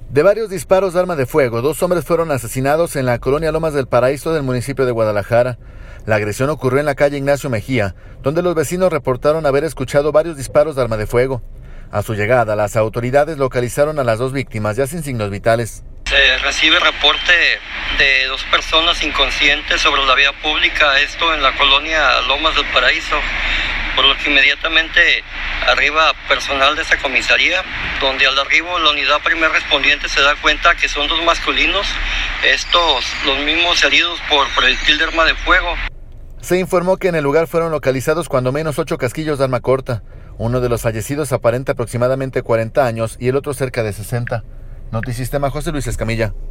De varios disparos de arma de fuego, 2 hombres fueron asesinados en la colonia Lomas del Paraíso del municipio de Guadalajara. La agresión ocurrió en la calle Ignacio Mejía, donde los vecinos reportaron haber escuchado varios disparos de arma de fuego. A su llegada, las autoridades localizaron a las 2 víctimas, ya sin signos vitales. Se recibe reporte de 2 personas inconscientes sobre la vía pública, esto en la colonia Lomas del Paraíso, por lo que inmediatamente arriba personal de esa comisaría, donde al arribo la unidad primer respondiente se da cuenta que son 2 masculinos, los mismos heridos por proyectil de arma de fuego. Se informó que en el lugar fueron localizados cuando menos 8 casquillos de arma corta. Uno de los fallecidos aparenta aproximadamente 40 años y el otro cerca de 60. Notisistema, José Luis Escamilla.